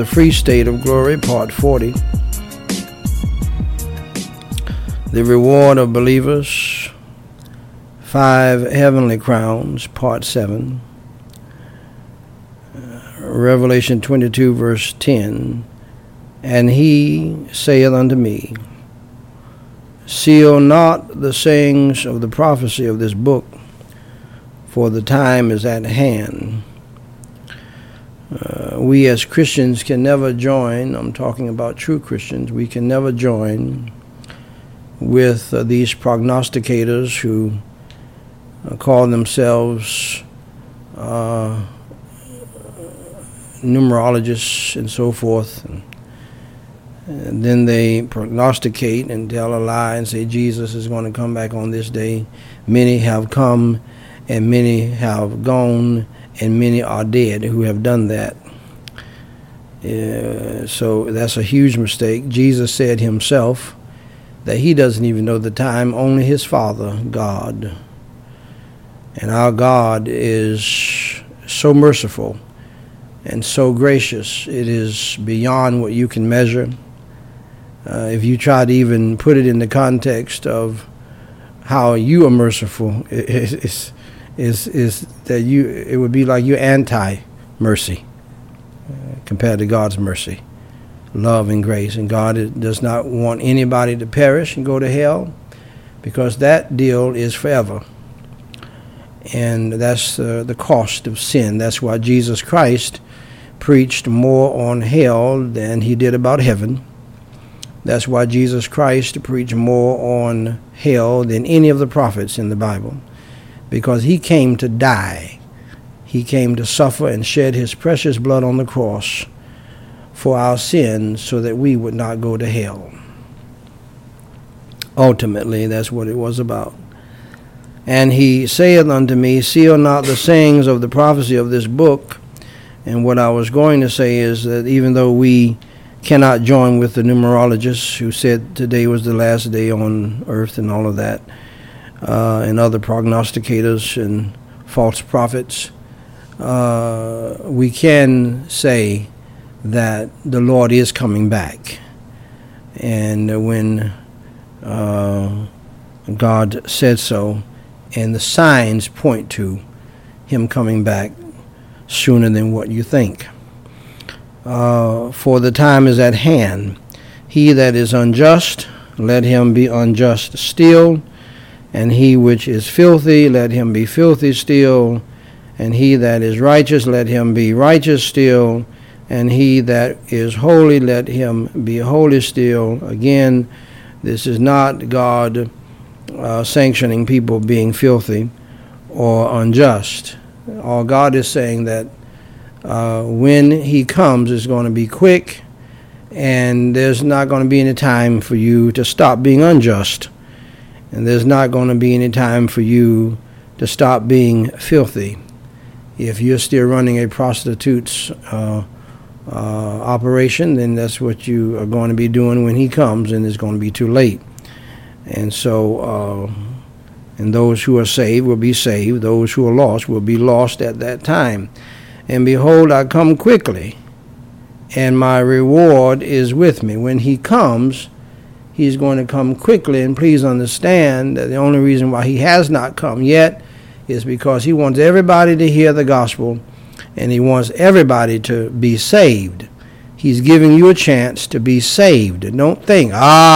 the Free State of Glory, Part 40. The Reward of Believers, 5 Heavenly Crowns, Part 7. Revelation 22, verse 10. And he saith unto me, seal not the sayings of the prophecy of this book, for the time is at hand. We as Christians can never join, I'm talking about true Christians, we can never join with these prognosticators who call themselves numerologists and so forth. And then they prognosticate and tell a lie and say Jesus is going to come back on this day. Many have come and many have gone and many are dead who have done that. So that's a huge mistake. Jesus said himself that he doesn't even know the time, only his Father, God. And our God is so merciful and so gracious. It is beyond what you can measure. If you try to even put it in the context of how you are merciful, is that it would be like you're anti-mercy compared to God's mercy, love and grace. And God does not want anybody to perish and go to hell, because that deal is forever. And that's the cost of sin. That's why Jesus Christ preached more on hell than he did about heaven. That's why Jesus Christ preached more on hell than any of the prophets in the Bible, because he came to die. He came to suffer and shed his precious blood on the cross for our sins so that we would not go to hell. Ultimately, that's what it was about. And he saith unto me, seal not the sayings of the prophecy of this book. And what I was going to say is that even though we cannot join with the numerologists who said today was the last day on earth and all of that, and other prognosticators and false prophets, we can say that the Lord is coming back. And when God said so, and the signs point to him coming back sooner than what you think. For the time is at hand. He that is unjust, let him be unjust still, and he which is filthy, let him be filthy still, and he that is righteous, let him be righteous still, and he that is holy, let him be holy still. Again, this is not God sanctioning people being filthy or unjust. All God is saying that when he comes, it's going to be quick, and there's not going to be any time for you to stop being unjust, and there's not going to be any time for you to stop being filthy. If you're still running a prostitute's operation, then that's what you are going to be doing when he comes, and it's going to be too late. And so, and those who are saved will be saved. Those who are lost will be lost at that time. And behold, I come quickly, and my reward is with me. When he comes, he's going to come quickly. And please understand that the only reason why he has not come yet is because he wants everybody to hear the gospel, and he wants everybody to be saved. He's giving you a chance to be saved. Don't think,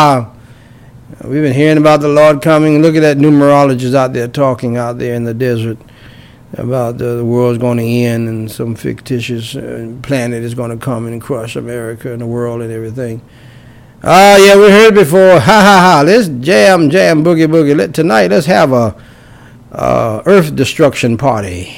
we've been hearing about the Lord coming. Look at that numerologist out there talking out there in the desert about the world's going to end and some fictitious planet is going to come and crush America and the world and everything. Yeah, we heard it before. Ha, ha, ha. Let's jam, boogie, boogie. Tonight, let's have a earth destruction party.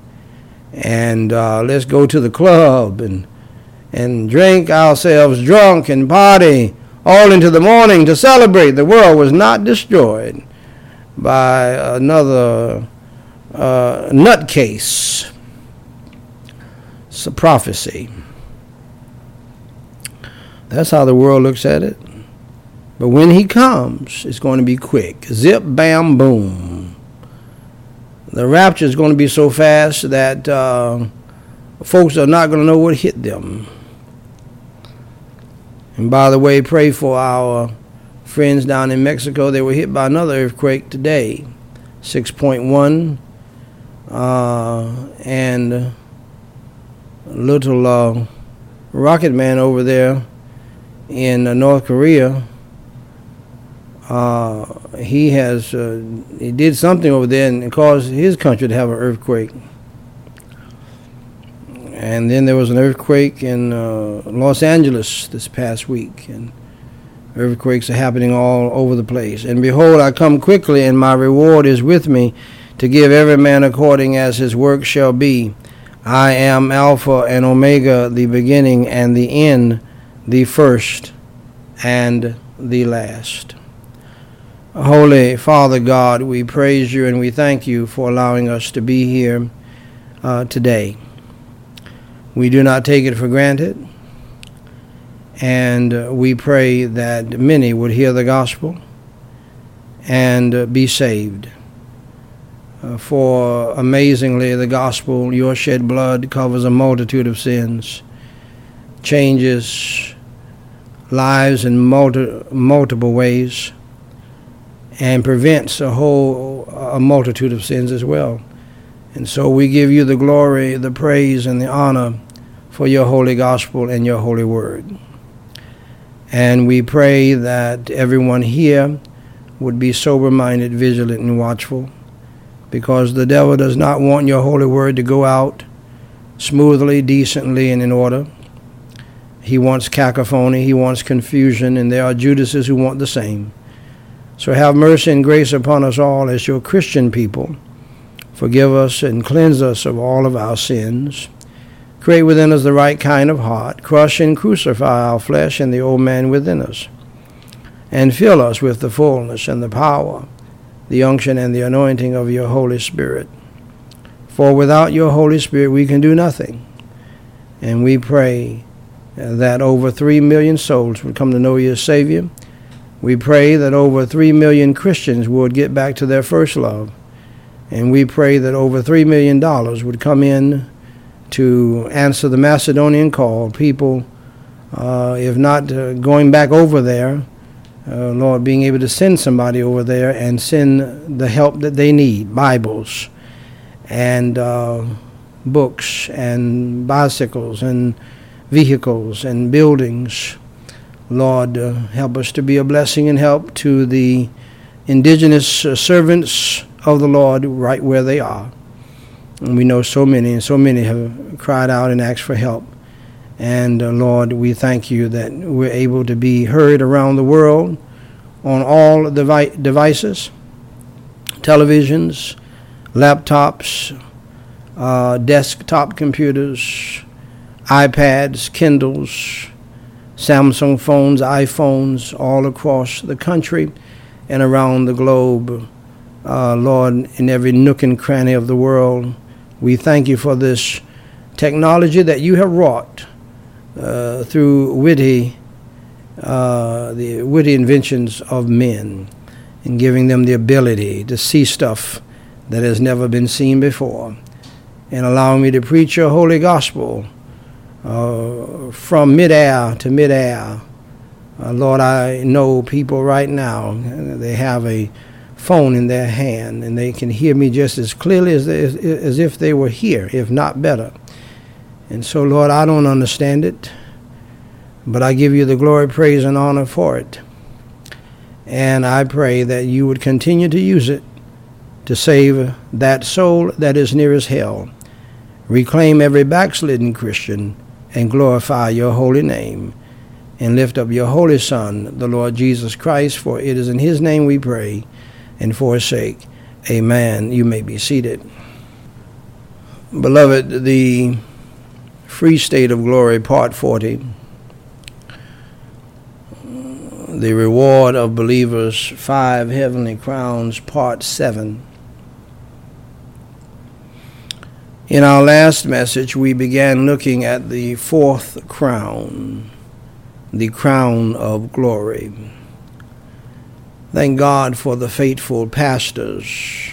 And let's go to the club and drink ourselves drunk and party all into the morning to celebrate the world was not destroyed by another nutcase. It's a prophecy. That's how the world looks at it. But when he comes, it's going to be quick. Zip, bam, boom. The rapture is going to be so fast that folks are not going to know what hit them. And by the way, pray for our friends down in Mexico. They were hit by another earthquake today, 6.1, and a little rocket man over there in North Korea. He did something over there and caused his country to have an earthquake. And then there was an earthquake in Los Angeles this past week, and earthquakes are happening all over the place. And behold, I come quickly, and my reward is with me, to give every man according as his work shall be. I am Alpha and Omega, the beginning and the end, the first and the last. Holy Father God, we praise you and we thank you for allowing us to be here today. We do not take it for granted, and we pray that many would hear the gospel and be saved. For amazingly, the gospel, your shed blood covers a multitude of sins, changes lives in multiple ways, and prevents a multitude of sins as well. And so we give you the glory, the praise, and the honor for your holy gospel and your holy word. And we pray that everyone here would be sober-minded, vigilant, and watchful, because the devil does not want your holy word to go out smoothly, decently, and in order. He wants cacophony, he wants confusion, and there are Judases who want the same. So have mercy and grace upon us all as your Christian people. Forgive us and cleanse us of all of our sins. Create within us the right kind of heart. Crush and crucify our flesh and the old man within us. And fill us with the fullness and the power, the unction and the anointing of your Holy Spirit. For without your Holy Spirit we can do nothing. And we pray that over 3 million souls would come to know you as Savior. We pray that over 3 million Christians would get back to their first love. And we pray that over $3 million would come in to answer the Macedonian call. People, if not going back over there, Lord, being able to send somebody over there and send the help that they need, Bibles and books and bicycles and vehicles and buildings. Lord, help us to be a blessing and help to the indigenous servants of the Lord right where they are. And we know so many have cried out and asked for help. And Lord, we thank you that we're able to be heard around the world on all devices, televisions, laptops, desktop computers, iPads, Kindles, Samsung phones, iPhones, all across the country and around the globe. Lord, in every nook and cranny of the world, we thank you for this technology that you have wrought through the witty inventions of men, and giving them the ability to see stuff that has never been seen before, and allowing me to preach your holy gospel from midair to midair. Lord, I know people right now, they have a phone in their hand, and they can hear me just as clearly as if they were here, if not better. And so, Lord, I don't understand it, but I give you the glory, praise, and honor for it. And I pray that you would continue to use it to save that soul that is nearest hell, reclaim every backslidden Christian, and glorify your holy name, and lift up your holy Son, the Lord Jesus Christ, for it is in his name we pray, and for his sake, amen. You may be seated. Beloved, the Free State of Glory, Part 40, the Reward of Believers, 5 Heavenly Crowns, Part 7. In our last message, we began looking at the 4th crown, the crown of glory. Thank God for the faithful pastors,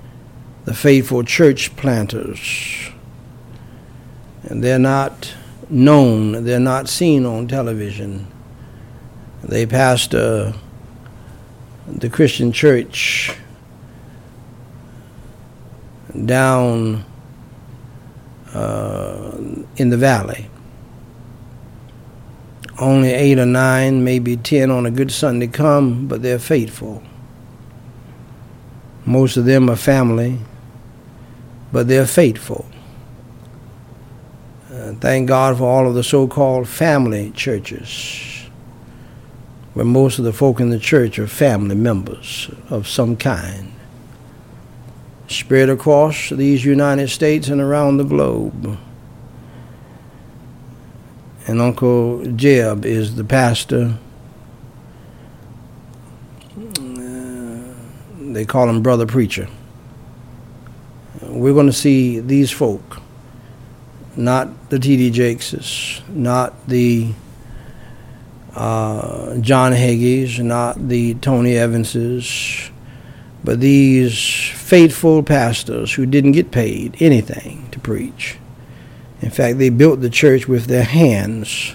the faithful church planters. And they're not known. They're not seen on television. They pastor the Christian church down in the valley. Only 8 or 9, maybe 10 on a good Sunday come, but they're faithful. Most of them are family, but they're faithful. Thank God for all of the so-called family churches, where most of the folk in the church are family members of some kind, spread across these United States and around the globe. And Uncle Jeb is the pastor. They call him Brother Preacher. We're going to see these folk, not the T.D. Jakeses, not the John Hagees, not the Tony Evanses, but these faithful pastors who didn't get paid anything to preach. In fact, they built the church with their hands.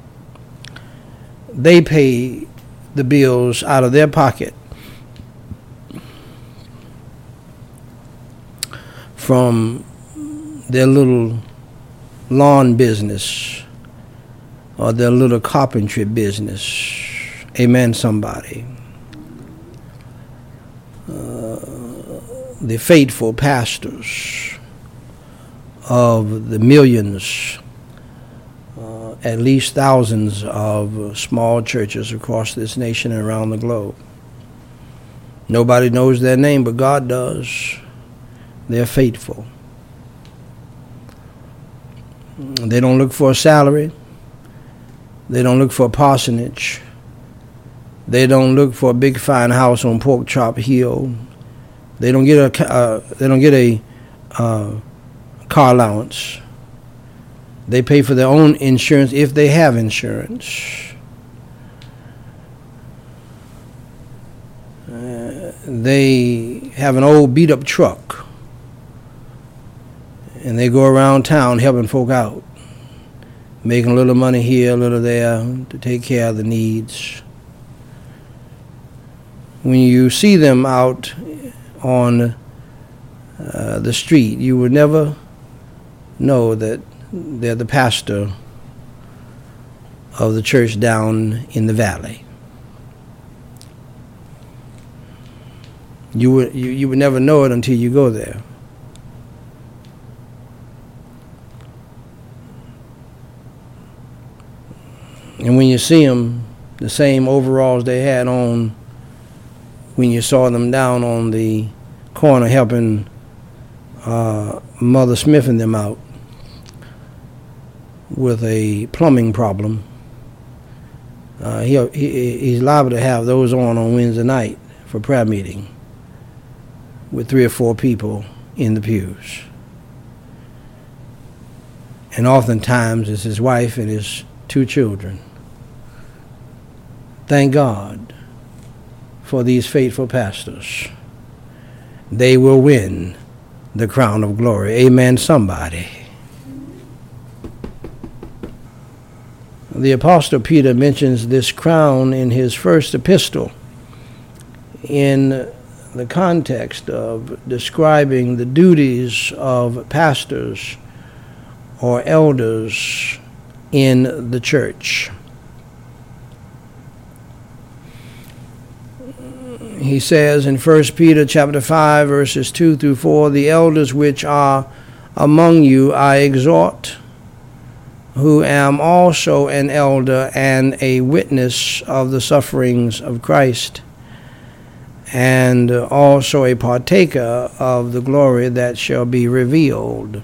They pay the bills out of their pocket from their little lawn business or their little carpentry business. Amen, somebody. The faithful pastors of the millions, at least thousands of small churches across this nation and around the globe. Nobody knows their name, but God does. They're faithful. They don't look for a salary. They don't look for a parsonage. They don't look for a big fine house on Pork Chop Hill. They don't get a car allowance. They pay for their own insurance if they have insurance. They have an old beat-up truck, and they go around town helping folk out, making a little money here, a little there to take care of the needs. When you see them out on the street, you would never know that they're the pastor of the church down in the valley. You would never know it until you go there. And when you see them, the same overalls they had on when you saw them down on the corner helping Mother Smith and them out with a plumbing problem. He's liable to have those on Wednesday night for prayer meeting with 3 or 4 people in the pews. And oftentimes it's his wife and his 2 children. Thank God for these faithful pastors. They will win the crown of glory. Amen, somebody. The Apostle Peter mentions this crown in his first epistle in the context of describing the duties of pastors or elders in the church. He says in 1 Peter chapter 5, verses 2 through 4, the elders which are among you I exhort, who am also an elder and a witness of the sufferings of Christ, and also a partaker of the glory that shall be revealed.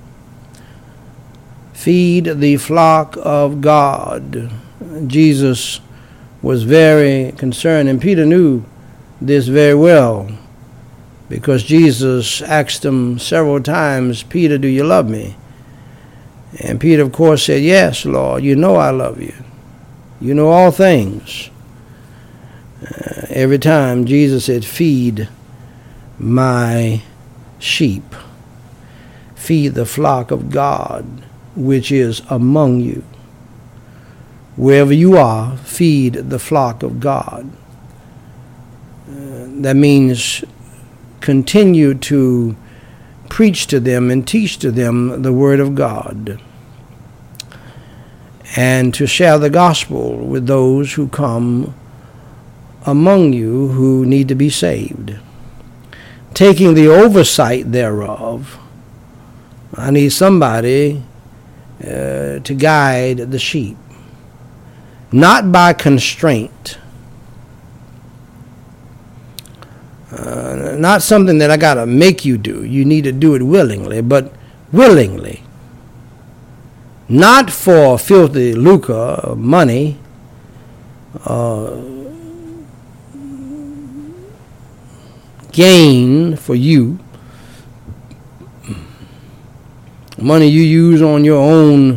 Feed the flock of God. Jesus was very concerned, and Peter knew this very well, because Jesus asked him several times, Peter, do you love me? And Peter, of course, said, yes, Lord, you know I love you. You know all things. Every time Jesus said, feed my sheep. Feed the flock of God. which is among you. Wherever you are, feed the flock of God. That means continue to preach to them and teach to them the Word of God, and to share the gospel with those who come among you who need to be saved. Taking the oversight thereof, I need somebody to guide the sheep, not by constraint, not something that I got to make you do. You need to do it willingly, but willingly. Not for filthy lucre, money, gain for you, money you use on your own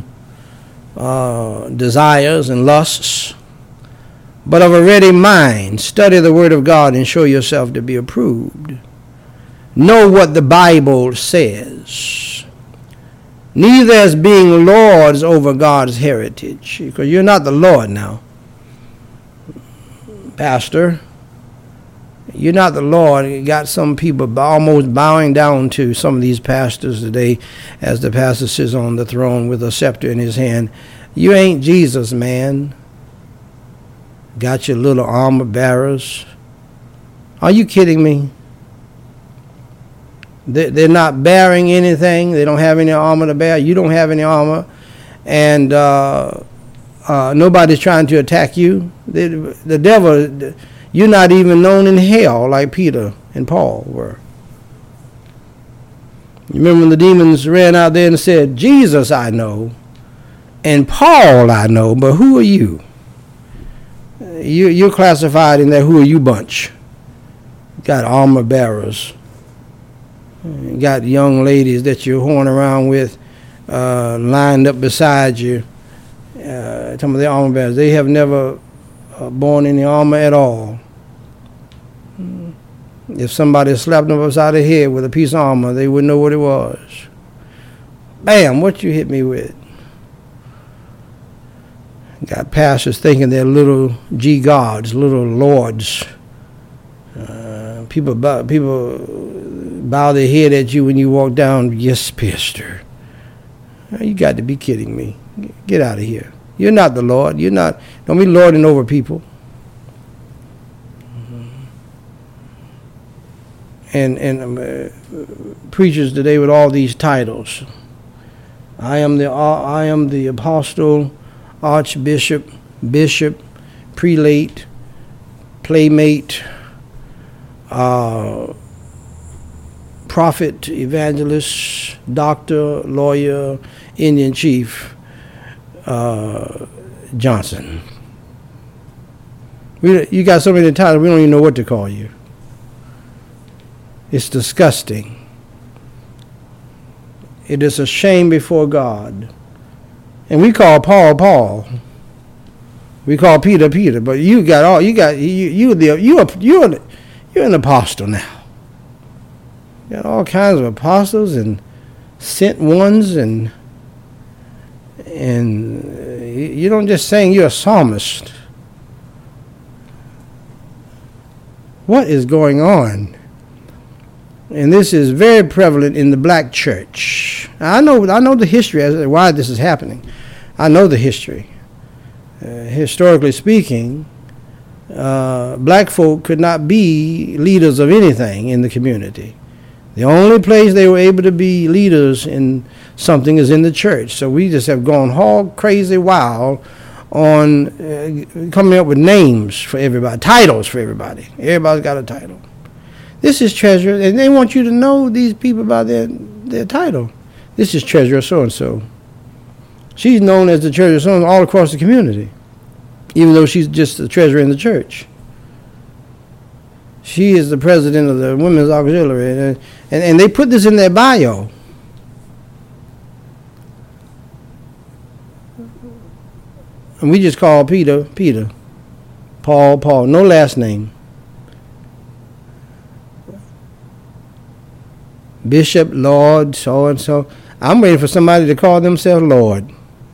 desires and lusts, but of a ready mind. Study the Word of God and show yourself to be approved. Know what the Bible says. Neither as being lords over God's heritage, because you're not the Lord now, Pastor. You're not the Lord. You got some people almost bowing down to some of these pastors today as the pastor sits on the throne with a scepter in his hand. You ain't Jesus, man. Got your little armor bearers. Are you kidding me? They're not bearing anything. They don't have any armor to bear. You don't have any armor. And nobody's trying to attack you. The devil, you're not even known in hell like Peter and Paul were. You remember when the demons ran out there and said, Jesus I know, and Paul I know, but who are you? You're classified in that who are you bunch. Got armor bearers. Got young ladies that you're horning around with, lined up beside you. Some of the armor bearers, they have never borne any armor at all. If somebody slapped them upside the head with a piece of armor, they wouldn't know what it was. Bam, what you hit me with? Got pastors thinking they're little G gods, little lords. People bow their head at you when you walk down. Yes, pastor. You got to be kidding me. Get out of here. You're not the Lord. You're not. Don't be lording over people. And preachers today with all these titles. I am the apostle, archbishop, bishop, prelate, playmate, prophet, evangelist, doctor, lawyer, Indian chief, Johnson. You got so many titles, we don't even know what to call you. It's disgusting. It is a shame before God. And we call Paul, Paul. We call Peter, Peter. But you're an apostle now. You got all kinds of apostles and sent ones, and you don't just saying you're a psalmist. What is going on? And this is very prevalent in the black church. I know the history as to why this is happening. I know the history. Historically speaking, black folk could not be leaders of anything in the community. The only place they were able to be leaders in something is in the church. So we just have gone hog crazy wild on coming up with names for everybody, titles for everybody. Everybody's got a title. This is treasurer, and they want you to know these people by their title. This is treasurer so-and-so. She's known as the treasurer so-and-so all across the community, even though she's just the treasurer in the church. She is the president of the Women's Auxiliary, and they put this in their bio. And we just call Peter, Peter. Paul, Paul. No last name. Bishop, Lord, so-and-so. I'm waiting for somebody to call themselves Lord.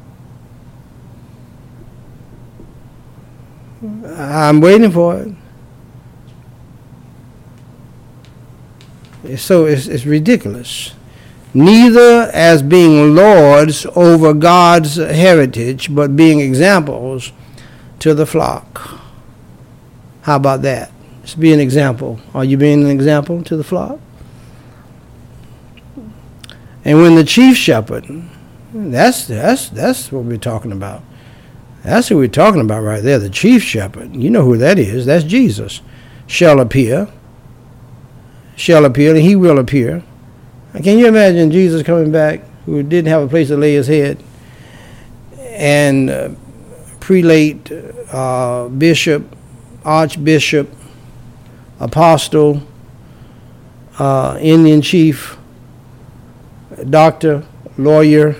I'm waiting for it. It's ridiculous. Neither as being lords over God's heritage, but being examples to the flock. How about that? Just be an example. Are you being an example to the flock? And when the chief shepherd, that's what we're talking about. That's who we're talking about right there, the chief shepherd. You know who that is. That's Jesus. Shall appear, and he will appear. Can you imagine Jesus coming back, who didn't have a place to lay his head, and prelate, bishop, archbishop, apostle, Indian chief, doctor, lawyer,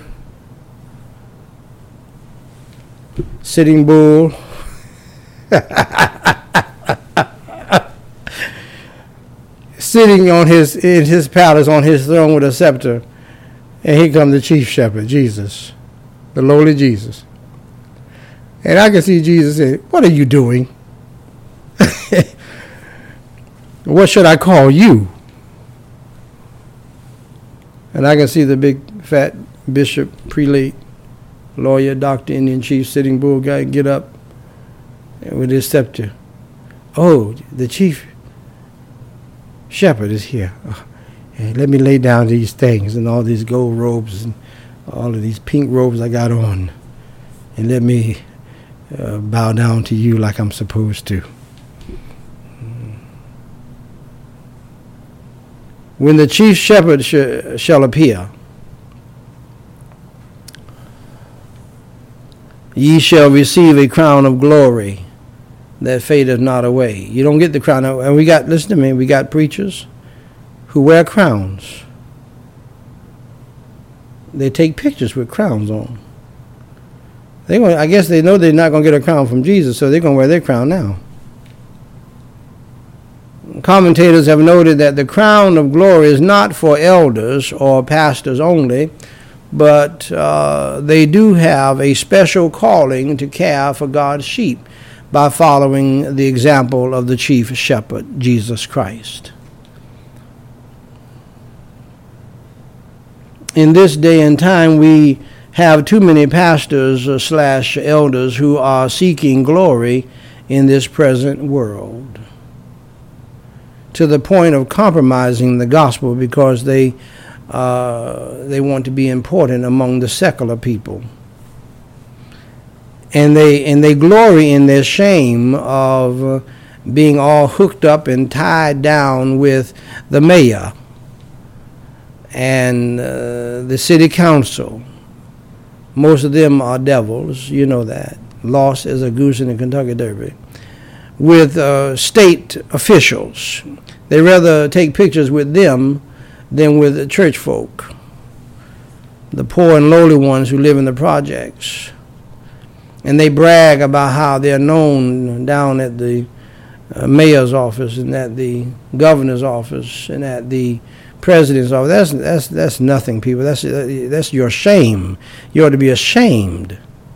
sitting bull, sitting in his palace on his throne with a scepter, and here comes the chief shepherd, Jesus, the lowly Jesus. And I can see Jesus say, "What are you doing? What should I call you?" And I can see the big fat bishop, prelate, lawyer, doctor, Indian chief, sitting bull guy get up with his scepter. "Oh, the chief shepherd is here. Hey, let me lay down these things and all these gold robes and all of these pink robes I got on, and let me bow down to you like I'm supposed to." When the chief shepherd shall appear, ye shall receive a crown of glory that fadeth not away. You don't get the crown. And listen to me, we got preachers who wear crowns. They take pictures with crowns on. I guess they know they're not going to get a crown from Jesus, so they're going to wear their crown now. Commentators have noted that the crown of glory is not for elders or pastors only, but they do have a special calling to care for God's sheep by following the example of the chief shepherd, Jesus Christ. In this day and time, we have too many pastors / elders who are seeking glory in this present world, to the point of compromising the gospel because they want to be important among the secular people, and they glory in their shame of being all hooked up and tied down with the mayor and the city council. Most of them are devils, you know that, lost as a goose in the Kentucky Derby, with state officials. They rather take pictures with them than with the church folk, the poor and lowly ones who live in the projects. And they brag about how they're known down at the mayor's office and at the governor's office and at the president's office. That's nothing, people. That's your shame. You ought to be ashamed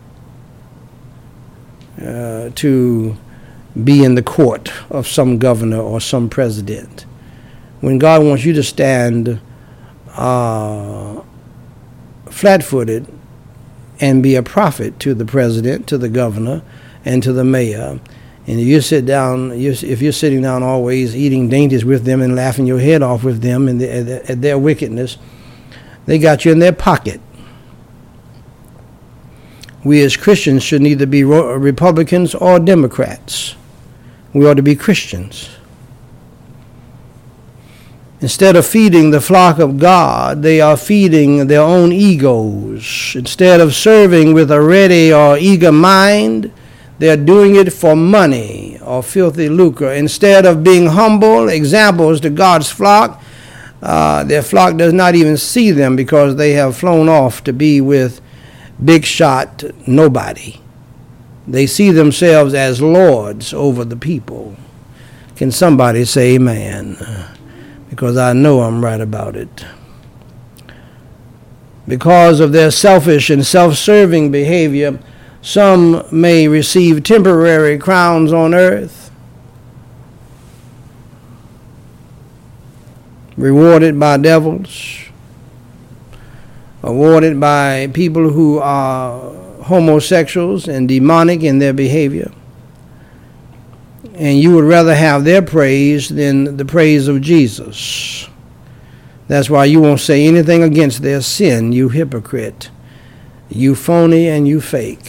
to be in the court of some governor or some president, when God wants you to stand flat-footed and be a prophet to the president, to the governor, and to the mayor. And if you sit down, if you're sitting down always eating dainties with them and laughing your head off with them and at their wickedness, they got you in their pocket. We as Christians should neither be Republicans or Democrats. We ought to be Christians. Instead of feeding the flock of God, they are feeding their own egos. Instead of serving with a ready or eager mind, they're doing it for money or filthy lucre. Instead of being humble examples to God's flock, their flock does not even see them because they have flown off to be with big shot nobody. They see themselves as lords over the people. Can somebody say amen? Because I know I'm right about it. Because of their selfish and self-serving behavior, some may receive temporary crowns on earth, rewarded by devils, awarded by people who are homosexuals and demonic in their behavior. And you would rather have their praise than the praise of Jesus. That's why you won't say anything against their sin, you hypocrite, you phony, and you fake.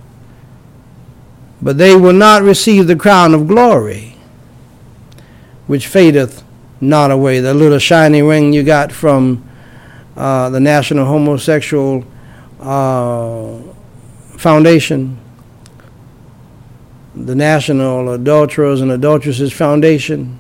But they will not receive the crown of glory, which fadeth not away. The little shiny ring you got from the National Homosexual Foundation, the National Adulterers and Adulteresses Foundation,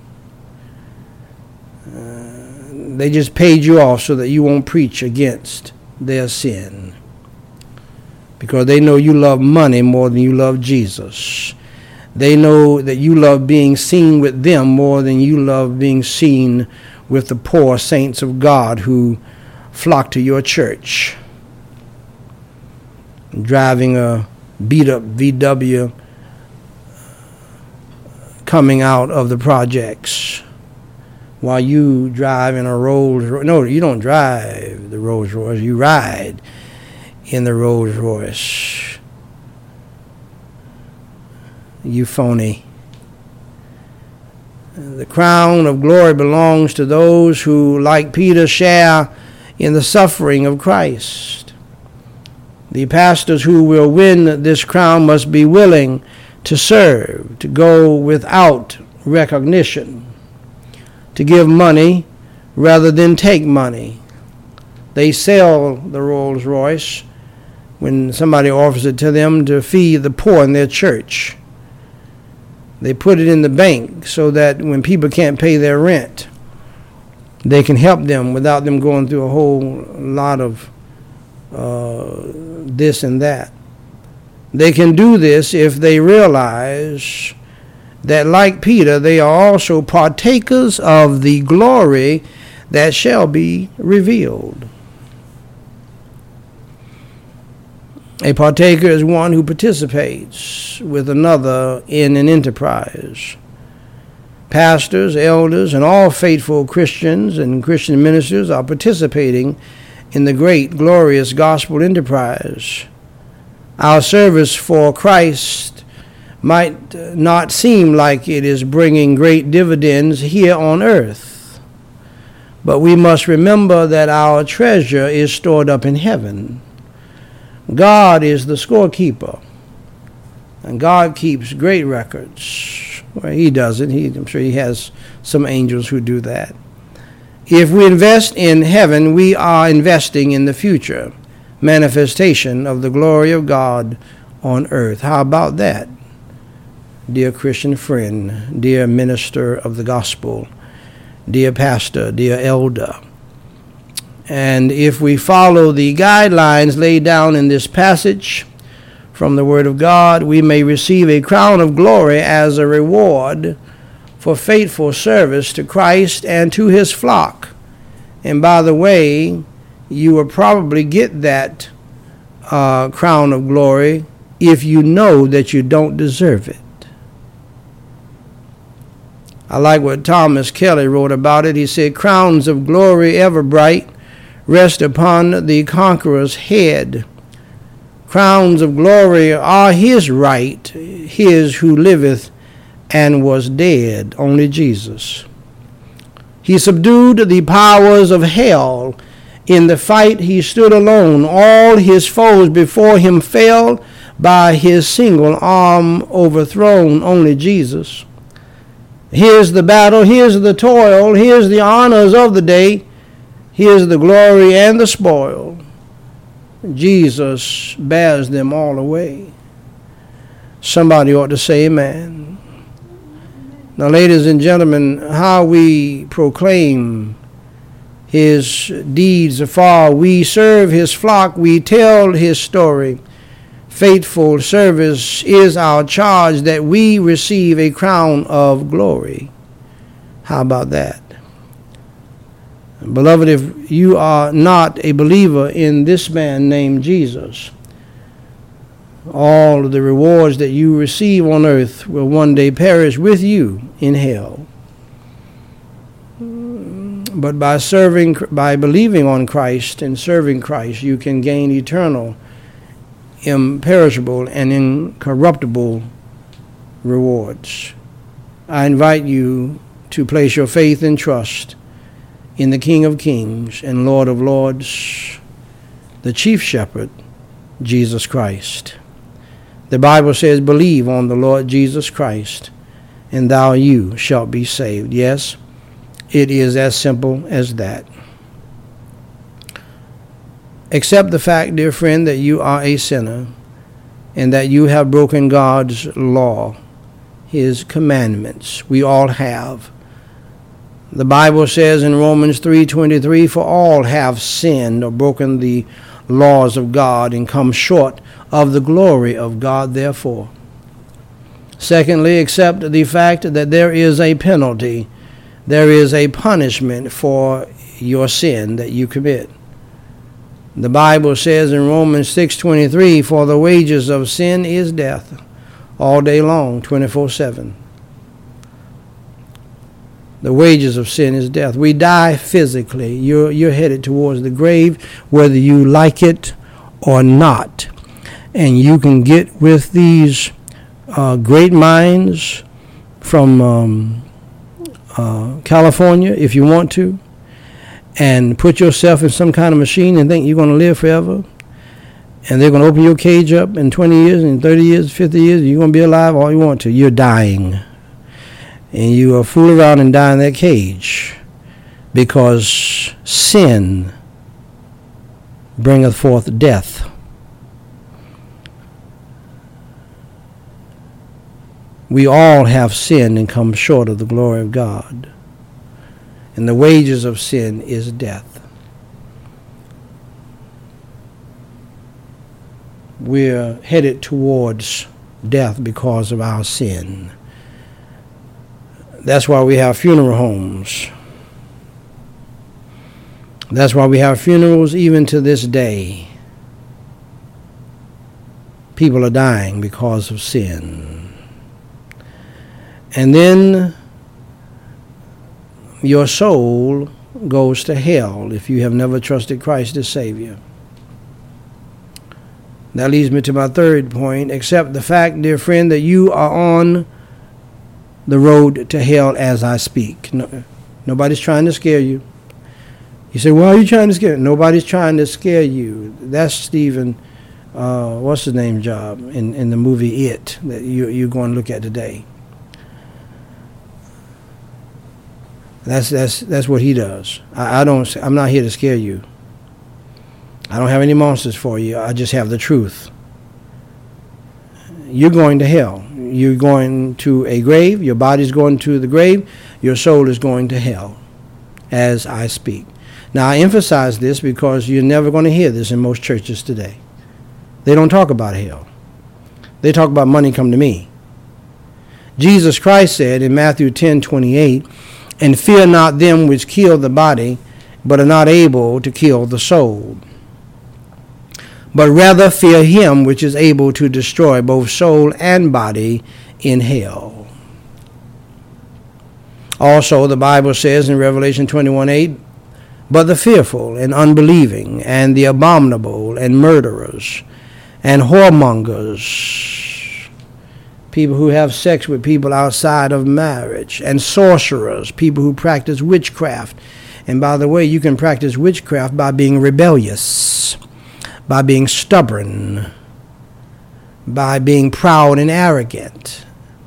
they just paid you off so that you won't preach against their sin, because they know you love money more than you love Jesus. They know that you love being seen with them more than you love being seen with the poor saints of God who flock to your church, driving a beat-up VW coming out of the projects, while you drive in a Rolls Royce. No, you don't drive the Rolls Royce, you ride in the Rolls Royce. You phony. The crown of glory belongs to those who, like Peter, share in the suffering of Christ. The pastors who will win this crown must be willing to serve, to go without recognition, to give money rather than take money. They sell the Rolls Royce when somebody offers it to them to feed the poor in their church. They put it in the bank so that when people can't pay their rent, they can help them without them going through a whole lot of this and that. They can do this if they realize that, like Peter, they are also partakers of the glory that shall be revealed. A partaker is one who participates with another in an enterprise. Pastors, elders, and all faithful Christians and Christian ministers are participating in the great, glorious gospel enterprise. Our service for Christ might not seem like it is bringing great dividends here on earth, but we must remember that our treasure is stored up in heaven. God is the scorekeeper, and God keeps great records. Well, he doesn't. I'm sure he has some angels who do that. If we invest in heaven, we are investing in the future manifestation of the glory of God on earth. How about that, dear Christian friend, dear minister of the gospel, dear pastor, dear elder? And if we follow the guidelines laid down in this passage from the Word of God, we may receive a crown of glory as a reward for faithful service to Christ and to his flock. And by the way, you will probably get that crown of glory if you know that you don't deserve it. I like what Thomas Kelly wrote about it. He said, "Crowns of glory ever bright rest upon the conqueror's head. Crowns of glory are his right, his who liveth and was dead," only Jesus. He subdued the powers of hell. In the fight he stood alone. All his foes before him fell, by his single arm overthrown, only Jesus. Here's the battle, here's the toil, here's the honors of the day, here's the glory and the spoil. Jesus bears them all away. Somebody ought to say amen. Now, ladies and gentlemen, how we proclaim his deeds afar, we serve his flock, we tell his story. Faithful service is our charge, that we receive a crown of glory. How about that? Beloved, if you are not a believer in this man named Jesus, all of the rewards that you receive on earth will one day perish with you in hell. But by believing on Christ and serving Christ, you can gain eternal, imperishable, and incorruptible rewards. I invite you to place your faith and trust in the King of Kings and Lord of Lords, the Chief Shepherd, Jesus Christ. The Bible says, believe on the Lord Jesus Christ, and you shalt be saved. Yes, it is as simple as that. Accept the fact, dear friend, that you are a sinner and that you have broken God's law, his commandments. We all have. The Bible says in Romans 3:23, for all have sinned or broken the laws of God and come short of the glory of God, therefore. Secondly, accept the fact that there is a penalty. There is a punishment for your sin that you commit. The Bible says in Romans 6:23, for the wages of sin is death, all day long, 24/7. The wages of sin is death. We die physically. You're headed towards the grave, whether you like it or not. And you can get with these great minds from California, if you want to, and put yourself in some kind of machine and think you're going to live forever. And they're going to open your cage up in 20 years, in 30 years, 50 years. You're going to be alive all you want to. You're dying. And you will fool around and die in that cage, because sin bringeth forth death. We all have sinned and come short of the glory of God. And the wages of sin is death. We're headed towards death because of our sin. That's why we have funeral homes. That's why we have funerals even to this day. People are dying because of sin. And then your soul goes to hell if you have never trusted Christ as Savior. That leads me to my third point. Accept the fact, dear friend, that you are on the road to hell as I speak. Nobody's trying to scare you. You say, why are you trying to scare? Nobody's trying to scare you. That's Stephen, what's his name, job in the movie It that you're going to look at today. That's what he does. I'm not here to scare you. I don't have any monsters for you. I just have the truth. You're going to hell. You're going to a grave. Your body's going to the grave. Your soul is going to hell as I speak. Now, I emphasize this because you're never going to hear this in most churches today. They don't talk about hell. They talk about money come to me. Jesus Christ said in Matthew 10:28, and fear not them which kill the body, but are not able to kill the soul. But rather fear him which is able to destroy both soul and body in hell. Also, the Bible says in Revelation 21:8, but the fearful and unbelieving and the abominable and murderers and whoremongers, people who have sex with people outside of marriage, and sorcerers, people who practice witchcraft. And by the way, you can practice witchcraft by being rebellious, by being stubborn, by being proud and arrogant.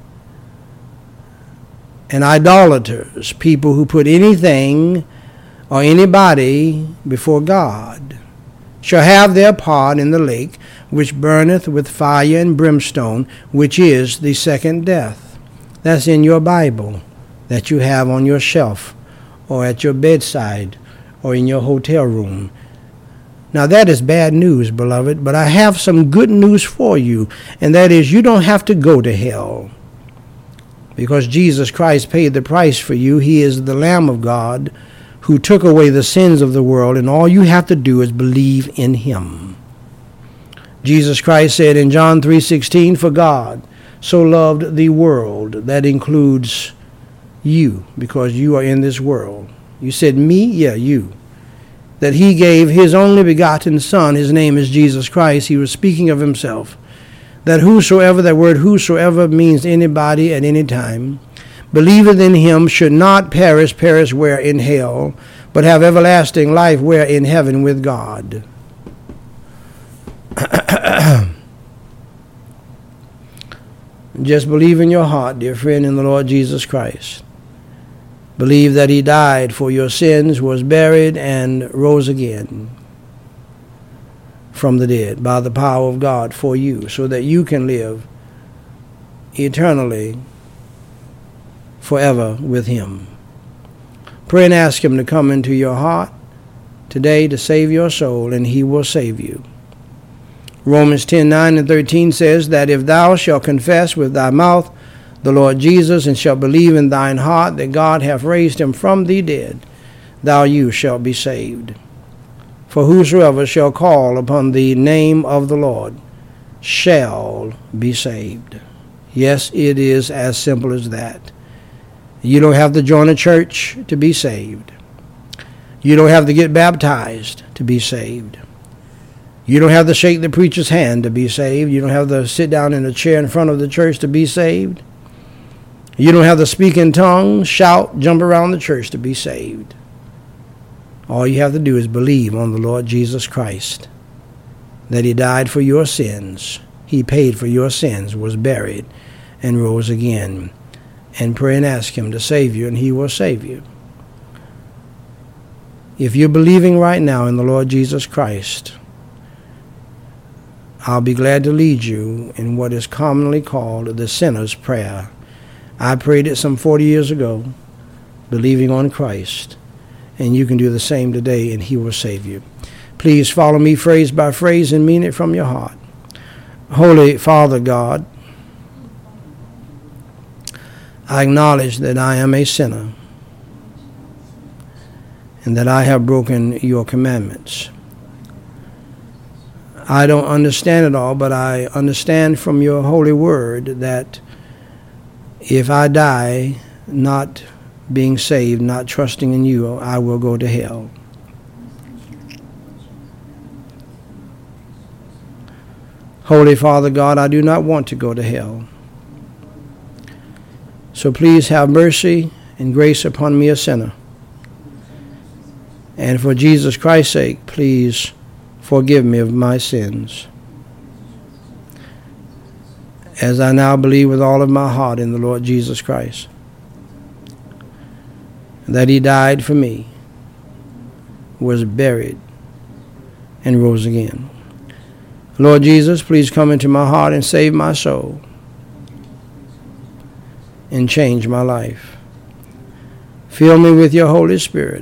And idolaters, people who put anything or anybody before God, shall have their part in the lake, which burneth with fire and brimstone, which is the second death. That's in your Bible that you have on your shelf or at your bedside or in your hotel room. Now that is bad news, beloved, but I have some good news for you, and that is you don't have to go to hell, because Jesus Christ paid the price for you. He is the Lamb of God who took away the sins of the world, and all you have to do is believe in him. Jesus Christ said in John 3:16, "For God so loved the world," that includes you, because you are in this world. You said me? Yeah, you. That he gave his only begotten Son, his name is Jesus Christ. He was speaking of himself. That whosoever, that word whosoever means anybody at any time, believeth in him should not perish where? In hell, but have everlasting life where? In heaven with God. Just believe in your heart, dear friend, in the Lord Jesus Christ. Believe that he died for your sins, was buried, and rose again from the dead by the power of God for you, so that you can live eternally forever with him. Pray and ask him to come into your heart today to save your soul, and he will save you. Romans 10:9 and 13 says that if thou shalt confess with thy mouth the Lord Jesus, and shalt believe in thine heart that God hath raised him from the dead, you shalt be saved. For whosoever shall call upon the name of the Lord shall be saved. Yes, it is as simple as that. You don't have to join a church to be saved. You don't have to get baptized to be saved. You don't have to shake the preacher's hand to be saved. You don't have to sit down in a chair in front of the church to be saved. You don't have to speak in tongues, shout, jump around the church to be saved. All you have to do is believe on the Lord Jesus Christ, that he died for your sins. He paid for your sins, was buried, and rose again. And pray and ask him to save you, and he will save you. If you're believing right now in the Lord Jesus Christ, I'll be glad to lead you in what is commonly called the sinner's prayer. I prayed it some 40 years ago, believing on Christ, and you can do the same today, and he will save you. Please follow me phrase by phrase and mean it from your heart. Holy Father God, I acknowledge that I am a sinner and that I have broken your commandments. I don't understand it all, but I understand from your holy word that if I die not being saved, not trusting in you, I will go to hell. Holy Father God, I do not want to go to hell. So please have mercy and grace upon me, a sinner. And for Jesus Christ's sake, please forgive me of my sins. As I now believe with all of my heart in the Lord Jesus Christ, that he died for me, was buried, and rose again. Lord Jesus, please come into my heart and save my soul and change my life. Fill me with your Holy Spirit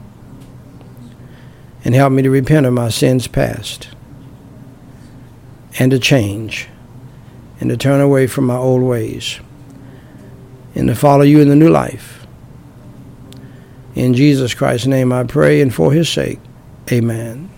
and help me to repent of my sins past and to change and to turn away from my old ways and to follow you in the new life. In Jesus Christ's name I pray, and for his sake, amen.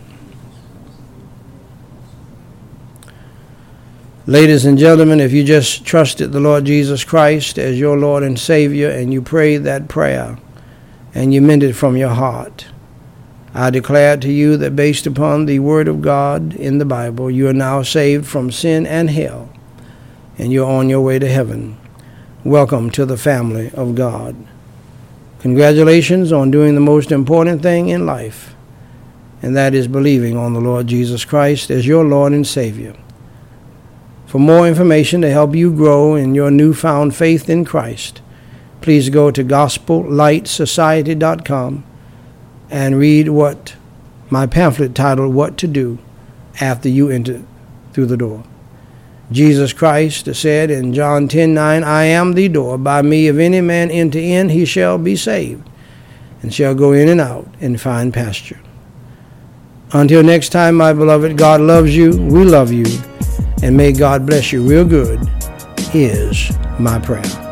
Ladies and gentlemen, if you just trusted the Lord Jesus Christ as your Lord and Savior, and you prayed that prayer and you meant it from your heart, I declare to you that based upon the Word of God in the Bible, you are now saved from sin and hell, and you're on your way to heaven. Welcome to the family of God. Congratulations on doing the most important thing in life, and that is believing on the Lord Jesus Christ as your Lord and Savior. For more information to help you grow in your newfound faith in Christ, please go to GospelLightSociety.com and read what my pamphlet titled, What to Do After You Enter Through the Door. Jesus Christ said in John 10:9, I am the door. By me, if any man enter in, he shall be saved, and shall go in and out and find pasture. Until next time, my beloved, God loves you, we love you, and may God bless you real good is my prayer.